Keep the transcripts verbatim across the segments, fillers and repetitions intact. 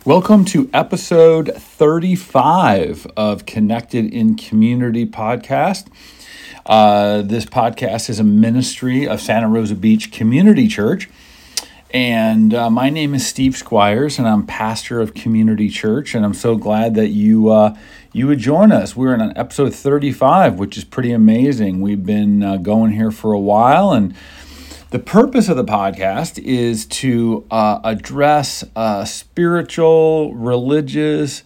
Welcome to episode thirty-five of Connected in Community podcast. Uh, this podcast is a ministry of Santa Rosa Beach Community Church. And uh, my name is Steve Squires, and I'm pastor of Community Church. And I'm so glad that you uh, you would join us. We're in on episode thirty-five, which is pretty amazing. We've been uh, going here for a while, and the purpose of the podcast is to uh, address uh, spiritual, religious,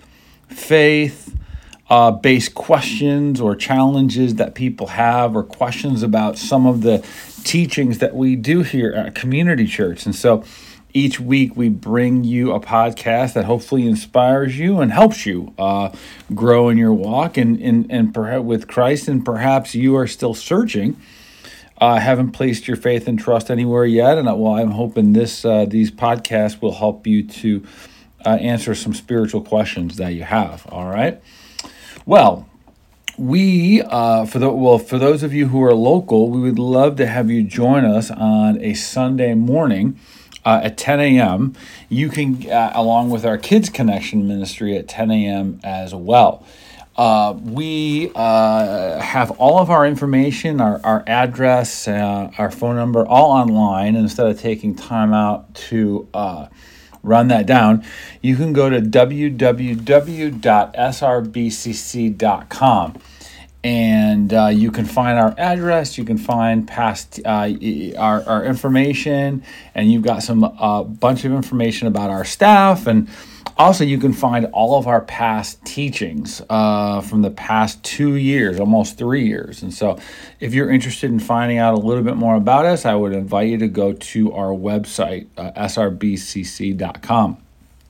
faith-based uh, questions or challenges that people have, or questions about some of the teachings that we do here at Community Church. And so each week we bring you a podcast that hopefully inspires you and helps you uh, grow in your walk and, and, and perhaps with Christ, and perhaps you are still searching. Uh, haven't placed your faith and trust anywhere yet, and well, I'm hoping this uh, these podcasts will help you to uh, answer some spiritual questions that you have. All right. Well, we uh, for the well for those of you who are local, we would love to have you join us on a Sunday morning uh, at ten a.m. You can, uh, along with our Kids Connection ministry, at ten a.m. as well. Uh, we uh, have all of our information, our, our address, uh, our phone number, all online. And instead of taking time out to uh, run that down, you can go to w w w dot s r b c c dot com. And uh, you can find our address, you can find past uh, our, our information, and you've got some uh, bunch of information about our staff. And also, you can find all of our past teachings uh, from the past two years, almost three years. And so if you're interested in finding out a little bit more about us, I would invite you to go to our website, uh, s r b c c dot com.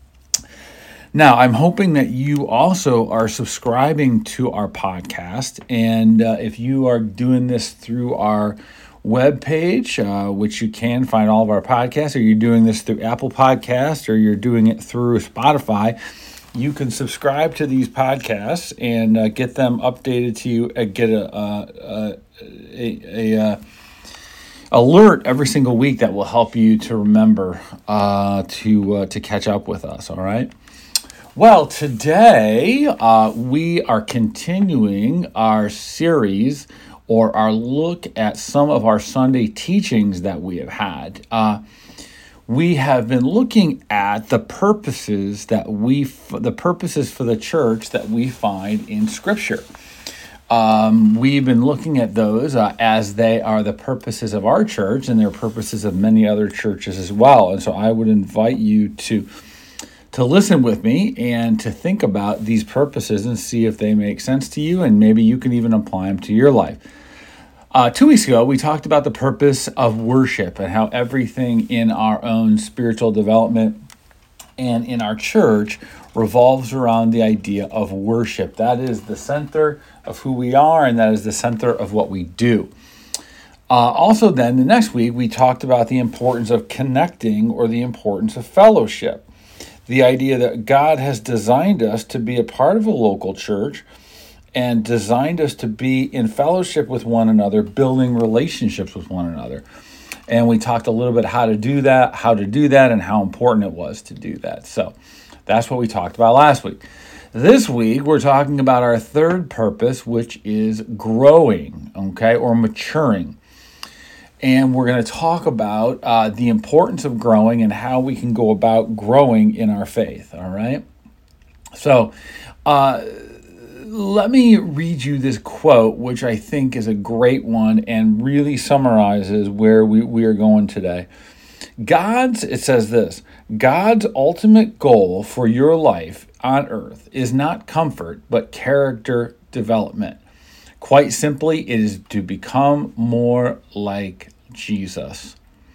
Now, I'm hoping that you also are subscribing to our podcast. And uh, if you are doing this through our webpage, uh, which you can find all of our podcasts, or you're doing this through Apple Podcasts, or you're doing it through Spotify, you can subscribe to these podcasts and uh, get them updated to you, uh, get a, uh, a, a, a alert every single week that will help you to remember uh, to uh, to catch up with us. All right. Well, today uh, we are continuing our series, or our look at some of our Sunday teachings that we have had. Uh, we have been looking at the purposes that we, the purposes for the church that we find in Scripture. Um, we've been looking at those uh, as they are the purposes of our church, and they're purposes of many other churches as well. And so I would invite you to to listen with me and to think about these purposes and see if they make sense to you, and maybe you can even apply them to your life. Uh, two weeks ago, we talked about the purpose of worship and how everything in our own spiritual development and in our church revolves around the idea of worship. That is the center of who we are, and that is the center of what we do. Uh, also then, the next week, we talked about the importance of connecting, or the importance of fellowship. The idea that God has designed us to be a part of a local church and designed us to be in fellowship with one another, building relationships with one another. And we talked a little bit how to do that, how to do that, and how important it was to do that. So that's what we talked about last week. This week, we're talking about our third purpose, which is growing, okay, or maturing. And we're going to talk about uh, the importance of growing and how we can go about growing in our faith, all right? So uh, let me read you this quote, which I think is a great one and really summarizes where we, we are going today. God's, it says this, God's ultimate goal for your life on earth is not comfort, but character development. Quite simply, it is to become more like Jesus.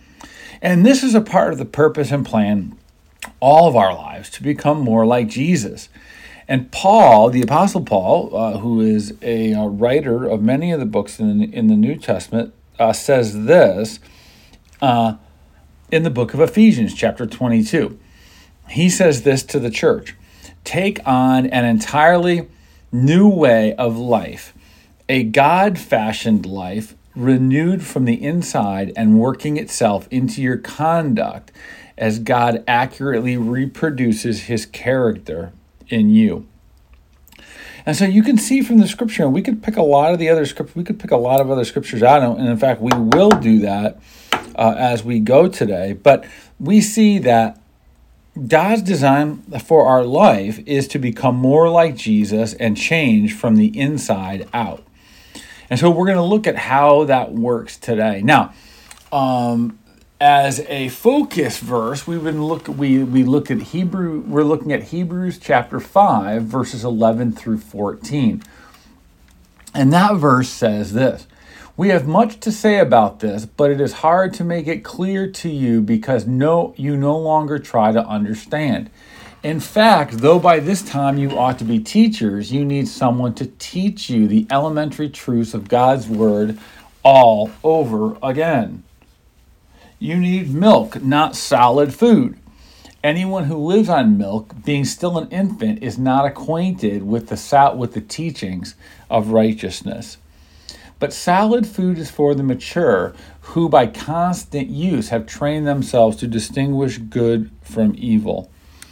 And this is a part of the purpose and plan all of our lives, to become more like Jesus. And Paul, the Apostle Paul, uh, who is a, a writer of many of the books in, in the New Testament, uh, says this uh, in the book of Ephesians, chapter twenty-two. He says this to the church: take on an entirely new way of life, a God-fashioned life renewed from the inside and working itself into your conduct as God accurately reproduces his character in you. And so you can see from the scripture, and we could pick a lot of the other scriptures, we could pick a lot of other scriptures out, and in fact, we will do that uh, as we go today. But we see that God's design for our life is to become more like Jesus and change from the inside out. And so we're going to look at how that works today. Now, um, as a focus verse, we've been look we we look at Hebrew. We're looking at Hebrews chapter five, verses eleven through fourteen, and that verse says this: "We have much to say about this, but it is hard to make it clear to you because no, you no longer try to understand. In fact, though by this time you ought to be teachers, you need someone to teach you the elementary truths of God's word all over again. You need milk, not solid food. Anyone who lives on milk, being still an infant, is not acquainted with the with the teachings of righteousness. But solid food is for the mature, who by constant use have trained themselves to distinguish good from evil."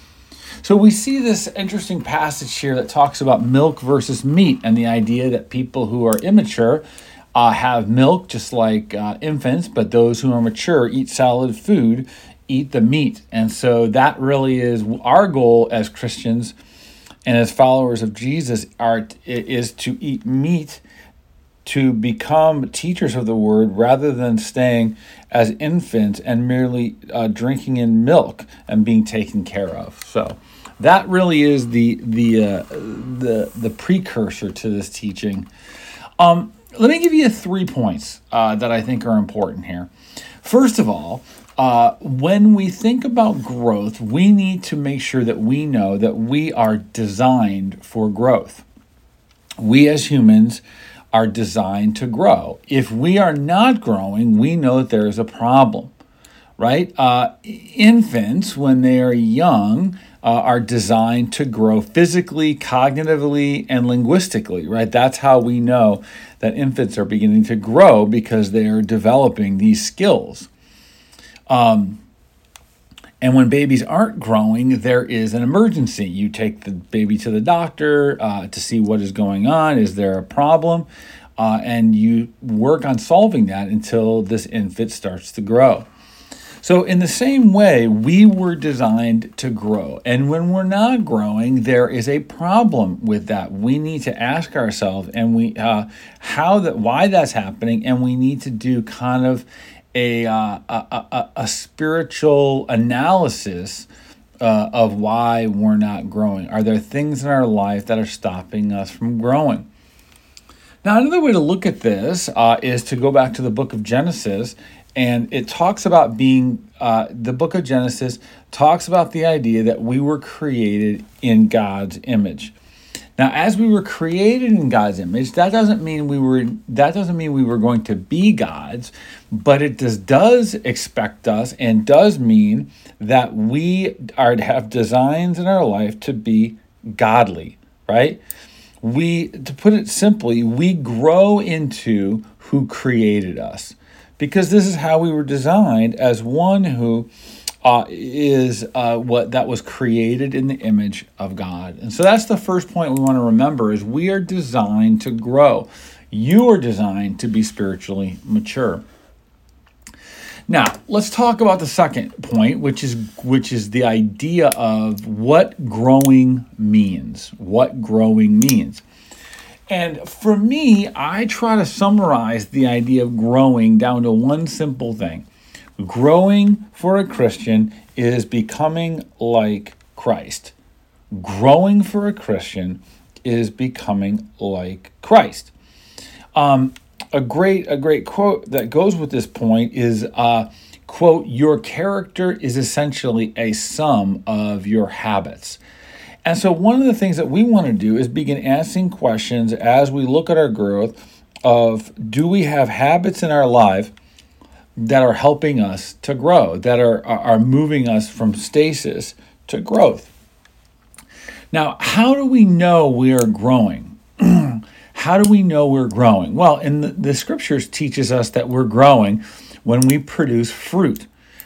So we see this interesting passage here that talks about milk versus meat, and the idea that people who are immature uh, have milk just like uh, infants, but those who are mature eat solid food, eat the meat. And so that really is our goal as Christians and as followers of Jesus, are is to eat meat, to become teachers of the word rather than staying as infants and merely uh, drinking in milk and being taken care of. So that really is the the uh, the the precursor to this teaching. Um, let me give you three points uh, that I think are important here. First of all, uh, when we think about growth, we need to make sure that we know that we are designed for growth. We as humans are designed to grow. If we are not growing, we know that there is a problem, right? Uh, infants, when they are young, uh, are designed to grow physically, cognitively, and linguistically, right? That's how we know that infants are beginning to grow, because they are developing these skills. Um, and when babies aren't growing, there is an emergency. You take the baby to the doctor uh, to see what is going on. Is there a problem? Uh, and you work on solving that until this infant starts to grow. So in the same way, we were designed to grow. And when we're not growing, there is a problem with that. We need to ask ourselves and we uh, how that why that's happening, and we need to do kind of a uh, a, a, a spiritual analysis uh, of why we're not growing. Are there things in our life that are stopping us from growing? Now, another way to look at this uh, is to go back to the book of Genesis. And it talks about being, uh, the book of Genesis talks about the idea that we were created in God's image. Now, as we were created in God's image, that doesn't mean we were that doesn't mean we were going to be gods, but it does does expect us and does mean that we are to have designs in our life to be godly, right? We, to put it simply, we grow into who created us, because this is how we were designed, as one who uh, is uh, what that was created in the image of God. And so that's the first point we want to remember, is we are designed to grow. You are designed to be spiritually mature. Now, let's talk about the second point, which is which is the idea of what growing means. What growing means. And for me, I try to summarize the idea of growing down to one simple thing. Growing for a Christian is becoming like Christ. Growing for a Christian is becoming like Christ. Um, a great a great quote that goes with this point is, uh, quote, "Your character is essentially a sum of your habits." And so one of the things that we want to do is begin asking questions as we look at our growth of, do we have habits in our life that are helping us to grow, that are, are moving us from stasis to growth? Now, how do we know we are growing? How do we know we're growing? Well, in the, the scriptures teaches us that we're growing when we produce fruit.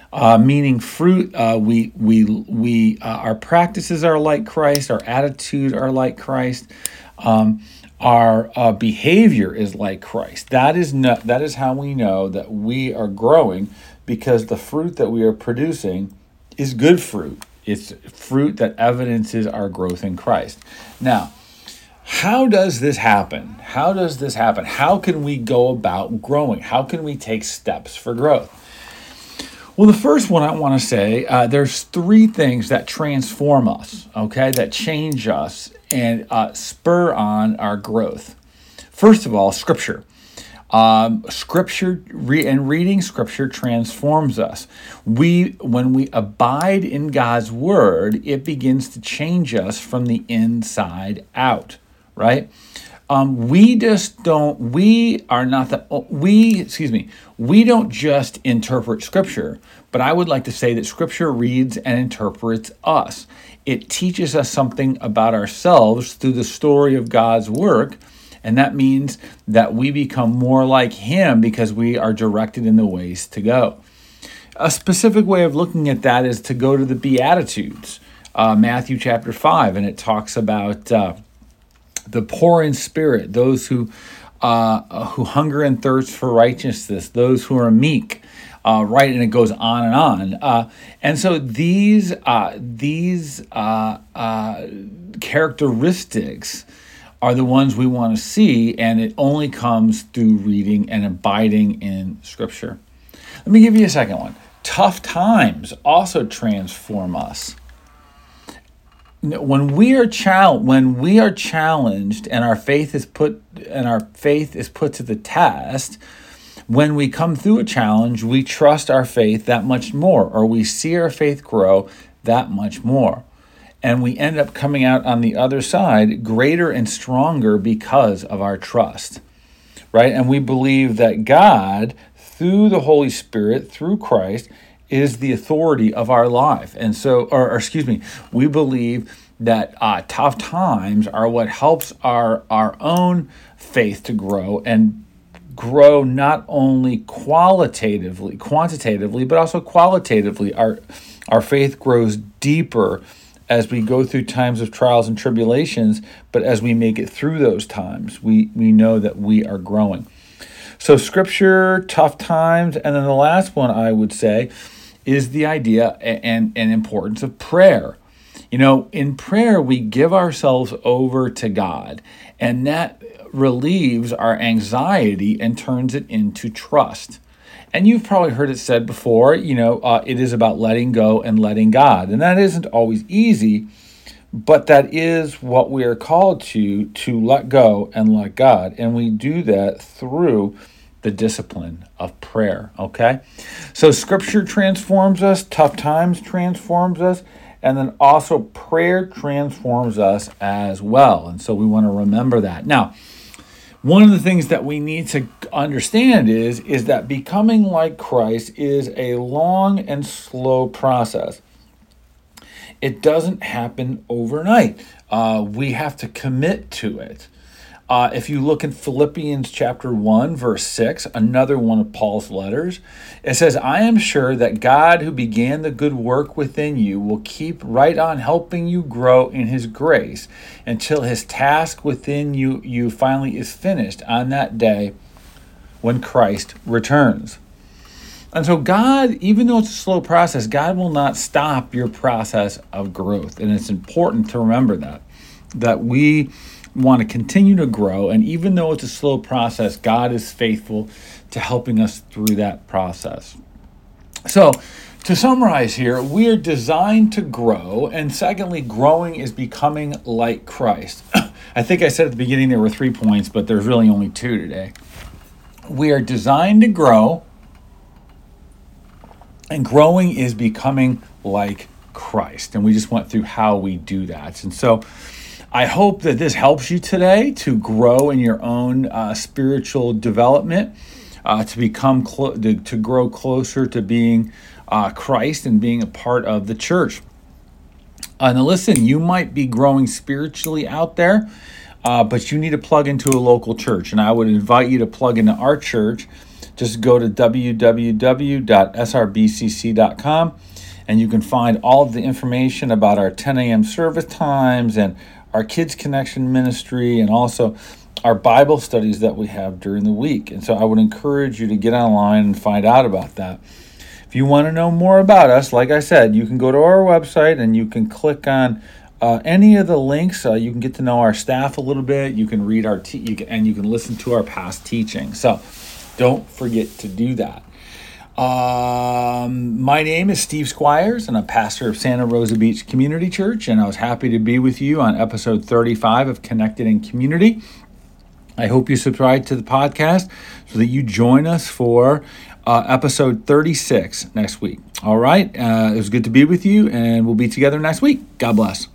uh, meaning fruit. Uh, we we we uh, our practices are like Christ. Our attitude are like Christ. Um, our uh, behavior is like Christ. That is not, that is how we know that we are growing, because the fruit that we are producing is good fruit. It's fruit that evidences our growth in Christ. Now, how does this happen? How does this happen? How can we go about growing? How can we take steps for growth? Well, the first one I want to say, uh, there's three things that transform us, okay, that change us and uh, spur on our growth. First of all, Scripture. Um, scripture re- and reading Scripture transforms us. We, when we abide in God's Word, it begins to change us from the inside out, right? Um, we just don't, we are not the, we, excuse me, we don't just interpret Scripture, but I would like to say that Scripture reads and interprets us. It teaches us something about ourselves through the story of God's work, and that means that we become more like Him because we are directed in the ways to go. A specific way of looking at that is to go to the Beatitudes, uh, Matthew chapter five, and it talks about uh, the poor in spirit, those who uh, who hunger and thirst for righteousness, those who are meek, uh, right? And it goes on and on. Uh, and so these uh, these uh, uh, characteristics are the ones we want to see, and it only comes through reading and abiding in Scripture. Let me give you a second one. Tough times also transform us. When we are chal- when we are challenged and our faith is put and our faith is put to the test, when we come through a challenge, we trust our faith that much more, or we see our faith grow that much more. And we end up coming out on the other side greater and stronger because of our trust, right? And we believe that God, through the Holy Spirit, through Christ, is the authority of our life. And so, or, or excuse me, we believe that uh, tough times are what helps our, our own faith to grow, and grow not only qualitatively, quantitatively, but also qualitatively. Our, our faith grows deeper as we go through times of trials and tribulations, but as we make it through those times, we, we know that we are growing. So Scripture, tough times, and then the last one I would say is the idea and, and importance of prayer. You know, in prayer, we give ourselves over to God, and that relieves our anxiety and turns it into trust. And you've probably heard it said before, you know, uh, it is about letting go and letting God. And that isn't always easy, but that is what we are called to, to let go and let God. And we do that through the discipline of prayer, okay? So Scripture transforms us, tough times transforms us, and then also prayer transforms us as well. And so we want to remember that. Now, one of the things that we need to understand is, is that becoming like Christ is a long and slow process. It doesn't happen overnight. Uh, we have to commit to it. Uh, if you look in Philippians chapter one, verse six, another one of Paul's letters, it says, I am sure that God who began the good work within you will keep right on helping you grow in His grace until His task within you, you finally is finished on that day when Christ returns. And so God, even though it's a slow process, God will not stop your process of growth. And it's important to remember that, that we want to continue to grow, and even though it's a slow process, God is faithful to helping us through that process. So, to summarize here, we are designed to grow, and secondly, growing is becoming like Christ. I think I said at the beginning there were three points, but there's really only two today. We are designed to grow, and growing is becoming like Christ. And we just went through how we do that. And so I hope that this helps you today to grow in your own uh, spiritual development, uh, to become clo- to, to grow closer to being uh, Christ and being a part of the church. Uh, now, listen, you might be growing spiritually out there, uh, but you need to plug into a local church, and I would invite you to plug into our church just go to w w w dot s r b c c dot com and you can find all of the information about our ten a.m. service times and our Kids Connection ministry, and also our Bible studies that we have during the week. And so I would encourage you to get online and find out about that. If you want to know more about us, like I said, you can go to our website and you can click on uh, any of the links. Uh, you can get to know our staff a little bit. You can read our te- you can, and you can listen to our past teaching. So don't forget to do that. Um, my name is Steve Squires, and I'm pastor of Santa Rosa Beach Community Church, and I was happy to be with you on episode thirty-five of Connected in Community. I hope you subscribe to the podcast so that you join us for uh, episode thirty-six next week. All right, uh, it was good to be with you, and we'll be together next week. God bless.